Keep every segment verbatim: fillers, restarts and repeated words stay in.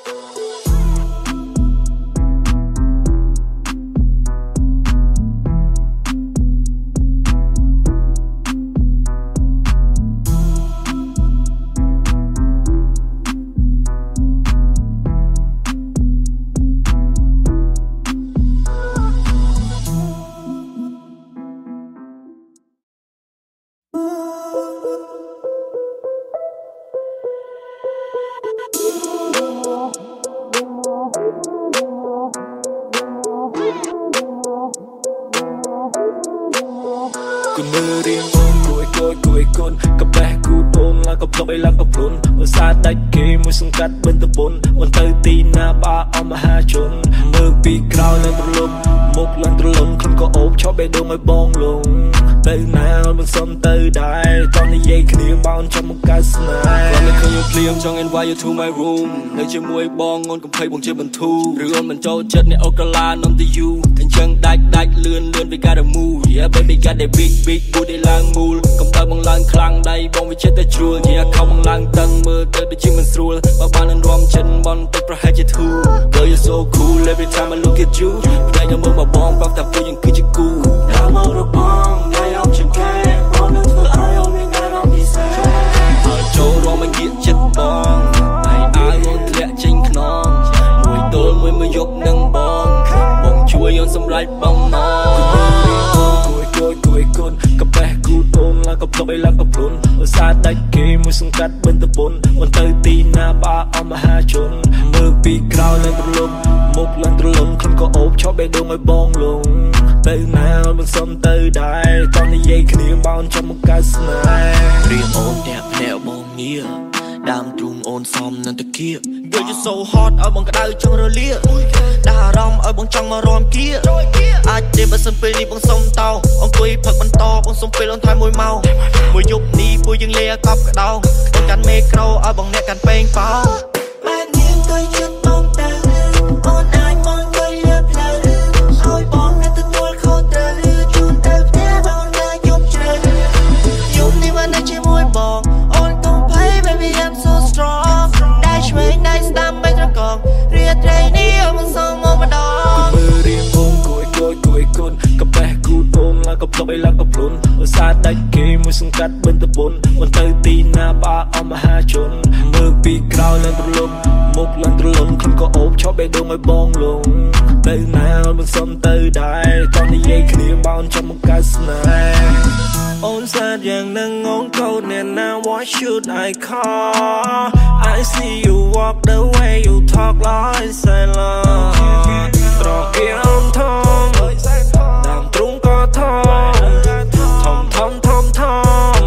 សង្កាត់បិណ្ឌបុនអូនទៅទីណាបាអមហាជនមើលពីក្រោយឡើងត្រឡប់មុខឡើងត្រឡងខ្លួនក៏អូបឈប់បេះដូងឲ្យបងលងទៅណាមិនសុំទៅដែរតោះនិយាយគ្នាបោនចាំមកកើតស្នេហ៍គាត់នៅឃើញភ្លៀងចង់ invite you to my room នៅជាមួយបងអូនកំភៃបងជាបន្ធូរឬអូនមិនចូលចិត្តអ្នកអូកាឡា nom to you អញ្ចឹងដាច់ដាច់លឿនលឿន we gotta move yeah baby got that big big booty ឡើងមូលកុំទៅបងឡើងខ្លាំងដៃបងវាចិត្តតែជ្រួលជាខំបងឡើងតឹងមើលទៅដូចជាមិនស្រួលបើបាននឹងរំចិនបនទឹកប្រហែលជាធូរ Girl you're so cool every time I look at you តែខ្ញុំមើលមកបងប្រាប់ថាពួកយើងគឺជាគូដល់មករបងថ្ងៃអត់ជាខែបងនឹងធ្វើឲ្យអូនមានអារម្មណ៍ពិសេសអើចូលរំមកគៀកចិត្តបងហើយឲ្យអូនធ្លាក់ចេញខ្នងមួយទល់មួយមកយកនឹងបងបងជួយអូនសម្រេចបងណគួយគួយគួយគុនកាបេះគូតងឡើងក៏ផ្លុកឲ្យឡើងក៏ព្រុនឧស្សាហ៍ដាច់គេមួយសង្កាត់បិណ្ឌបុនអូនទៅទីណាបាអមហាជនមើលពីក្រោយឡើងត្រឡប់មុខឡើងត្រឡងខ្លួនក៏អូបឈប់បេះដូងឲ្យបងលងទៅណាមិនសុំទៅដែរតោះនិយាយគ្នាបោនចាំមកកើតស្នេហ៍រៀងអូនតែភ្នាក់បងងារដើមទ្រូងអូនសំនឹងតាគៀក Girl you so hot ឲ្យបងក្តៅចង់រលាកដាក់អារម្មណ៍ឲ្យបងចង់មករំគៀកអាចទេបើសិនពេលនេះបងសុំតោអង្គុយផឹកបន្តបងសុំពេលអូនថែមួយម៉ោងមួយយប់នេះពួកយើងលេកប់ក្តោបងកាន់មេក្រូឲ្យបងអ្នកកាន់ពេងប៉ោបែបនេះទៅជិតបងទៅអូនអាចមកអង្គុយលើផ្លូវឲ្យបងអ្នកទទួលខុសត្រូវជូនទៅផ្ទះបងណាយប់ជ្រៅយប់នេះមិននៅជាមួយបងអូនកុំភ័យ baby I'm so strong ได้ช่วยได้ស្ដាំបែកត្រកងរាត្រីនេះអូនមិនសូវមកម្ដងមើលរៀងបងគួយគួយគួយគុនកាបេះគូតងឡើងក៏ផ្លុកឲ្យឡើងក៏ព្រុនឧស្សាហ៍ដាច់គេមួយសង្កាត់បិណ្ឌបុនអូនទៅទីណាបាអមហាជនមើលពីក្រោយឡើងត្រឡប់មុខឡើងត្រឡងខ្លួនក៏អូបឈប់បេះដូងឲ្យបងលងទៅណាមិនសុំទៅដែរតោះនិយាយគ្នាបោនចាំមកកើតស្នេហ៍អូនសាទយ៉ាងនឹងងងកោតអ្នកណា what should I call I see you walk the way you talk like silent ត្រកៀមធំដើមទ្រូងក៏ធំធំធំធំធំ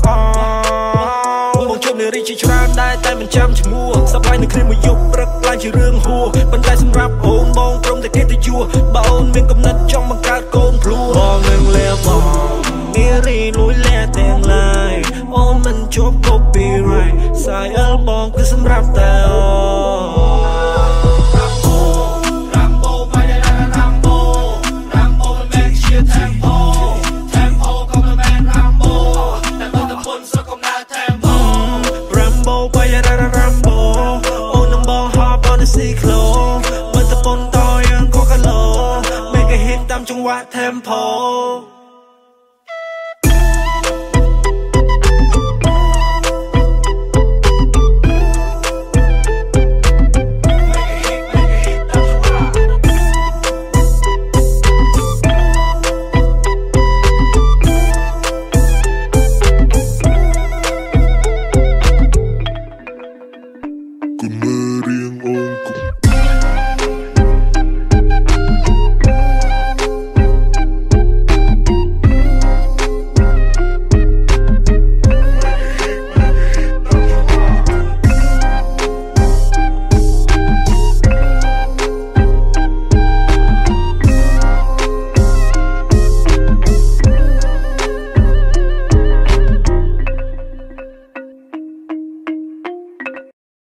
អូបងជុំនារីជាច្រើនដែរតែមិនចាំឈ្មោះសប្បាយនឹងគ្នាមួយយប់ព្រឹកឡើងជារឿងហួរប៉ុន្តែសម្រាប់អូនបងព្រមតែគេទៅយួរបើអូនមានកំណត់ចង់បង្កើតកូនភ្លួបងនឹងលាបងនារីលួយលាទាំងឡាយអូនមិនជាប់ copyright សាយអលបងគឺសម្រាប់តែអូTempo